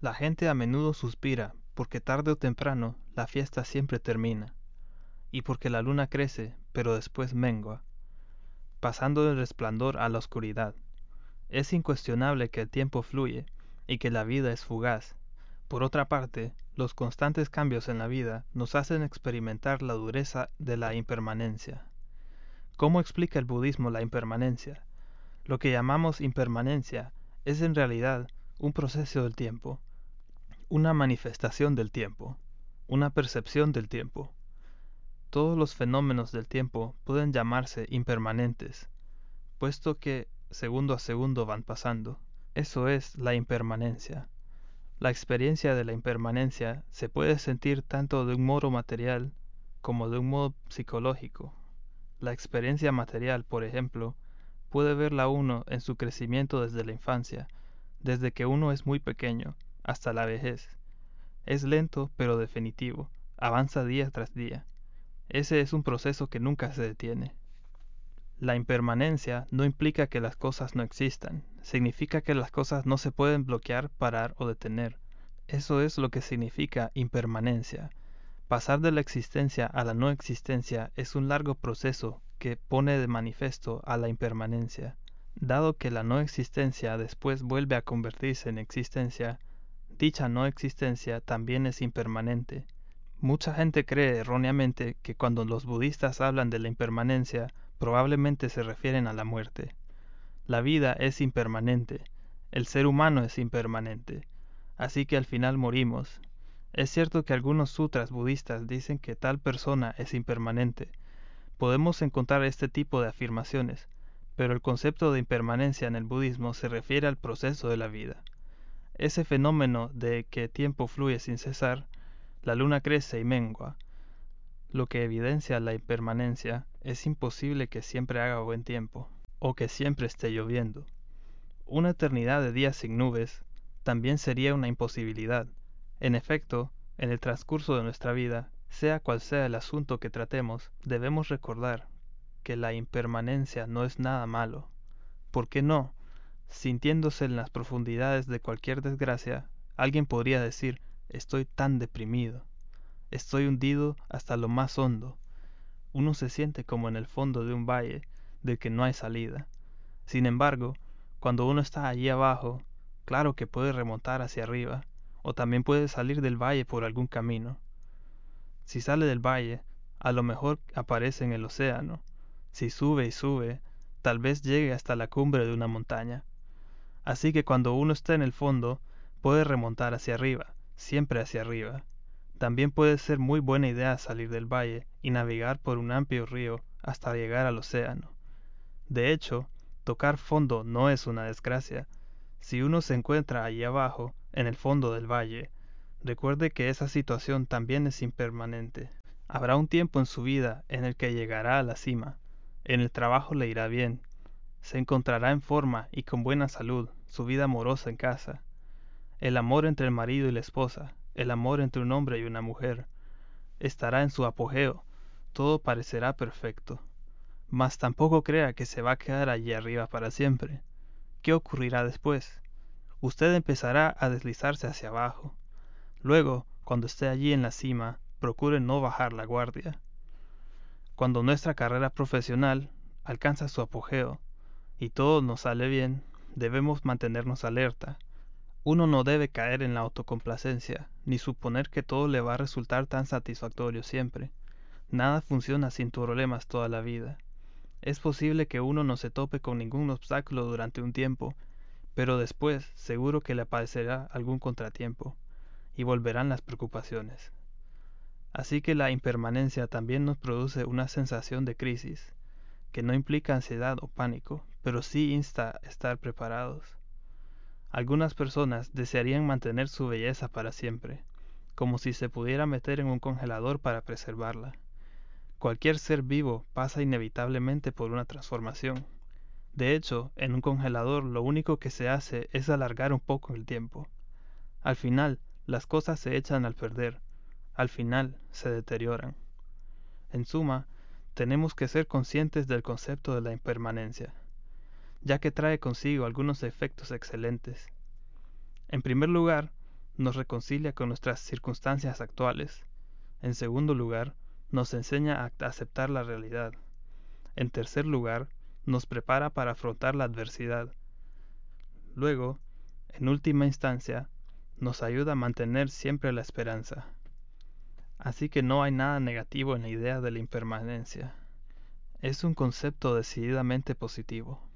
La gente a menudo suspira porque tarde o temprano la fiesta siempre termina, y porque la luna crece, pero después mengua, pasando del resplandor a la oscuridad. Es incuestionable que el tiempo fluye y que la vida es fugaz. Por otra parte, los constantes cambios en la vida nos hacen experimentar la dureza de la impermanencia. ¿Cómo explica el budismo la impermanencia? Lo que llamamos impermanencia es en realidad un proceso del tiempo, una manifestación del tiempo, una percepción del tiempo. Todos los fenómenos del tiempo pueden llamarse impermanentes, puesto que segundo a segundo van pasando. Eso es la impermanencia. La experiencia de la impermanencia se puede sentir tanto de un modo material como de un modo psicológico. La experiencia material, por ejemplo, puede verla uno en su crecimiento desde la infancia, desde que uno es muy pequeño, hasta la vejez. Es lento pero definitivo, avanza día tras día. Ese es un proceso que nunca se detiene. La impermanencia no implica que las cosas no existan, significa que las cosas no se pueden bloquear, parar o detener. Eso es lo que significa impermanencia. Pasar de la existencia a la no existencia es un largo proceso que pone de manifiesto a la impermanencia. Dado que la no existencia después vuelve a convertirse en existencia, dicha no existencia también es impermanente. Mucha gente cree erróneamente que cuando los budistas hablan de la impermanencia, probablemente se refieren a la muerte. La vida es impermanente, el ser humano es impermanente, así que al final morimos. Es cierto que algunos sutras budistas dicen que tal persona es impermanente. Podemos encontrar este tipo de afirmaciones, pero el concepto de impermanencia en el budismo se refiere al proceso de la vida. Ese fenómeno de que tiempo fluye sin cesar, la luna crece y mengua, lo que evidencia la impermanencia. Es imposible que siempre haga buen tiempo, o que siempre esté lloviendo. Una eternidad de días sin nubes también sería una imposibilidad. En efecto, en el transcurso de nuestra vida, sea cual sea el asunto que tratemos, debemos recordar que la impermanencia no es nada malo. ¿Por qué no? Sintiéndose en las profundidades de cualquier desgracia, alguien podría decir: estoy tan deprimido, estoy hundido hasta lo más hondo. Uno se siente como en el fondo de un valle del que no hay salida. Sin embargo, cuando uno está allí abajo, claro que puede remontar hacia arriba, o también puede salir del valle por algún camino. Si sale del valle, a lo mejor aparece en el océano. Si sube y sube, tal vez llegue hasta la cumbre de una montaña. Así que cuando uno está en el fondo, puede remontar hacia arriba, siempre hacia arriba. También puede ser muy buena idea salir del valle y navegar por un amplio río hasta llegar al océano. De hecho, tocar fondo no es una desgracia. Si uno se encuentra allí abajo, en el fondo del valle, recuerde que esa situación también es impermanente. Habrá un tiempo en su vida en el que llegará a la cima. En el trabajo le irá bien. Se encontrará en forma y con buena salud, su vida amorosa en casa. El amor entre el marido y la esposa, el amor entre un hombre y una mujer, estará en su apogeo. Todo parecerá perfecto. Mas tampoco crea que se va a quedar allí arriba para siempre. ¿Qué ocurrirá después? Usted empezará a deslizarse hacia abajo. Luego, cuando esté allí en la cima, procure no bajar la guardia. Cuando nuestra carrera profesional alcanza su apogeo y todo nos sale bien, debemos mantenernos alerta. Uno no debe caer en la autocomplacencia, ni suponer que todo le va a resultar tan satisfactorio siempre. Nada funciona sin problemas toda la vida. Es posible que uno no se tope con ningún obstáculo durante un tiempo, pero después seguro que le aparecerá algún contratiempo, y volverán las preocupaciones. Así que la impermanencia también nos produce una sensación de crisis, que no implica ansiedad o pánico, pero sí insta a estar preparados. Algunas personas desearían mantener su belleza para siempre, como si se pudiera meter en un congelador para preservarla. Cualquier ser vivo pasa inevitablemente por una transformación. De hecho, en un congelador lo único que se hace es alargar un poco el tiempo. Al final, las cosas se echan al perder. Al final, se deterioran. En suma, tenemos que ser conscientes del concepto de la impermanencia, ya que trae consigo algunos efectos excelentes. En primer lugar, nos reconcilia con nuestras circunstancias actuales. En segundo lugar, nos enseña a aceptar la realidad. En tercer lugar, nos prepara para afrontar la adversidad. Luego, en última instancia, nos ayuda a mantener siempre la esperanza. Así que no hay nada negativo en la idea de la impermanencia. Es un concepto decididamente positivo.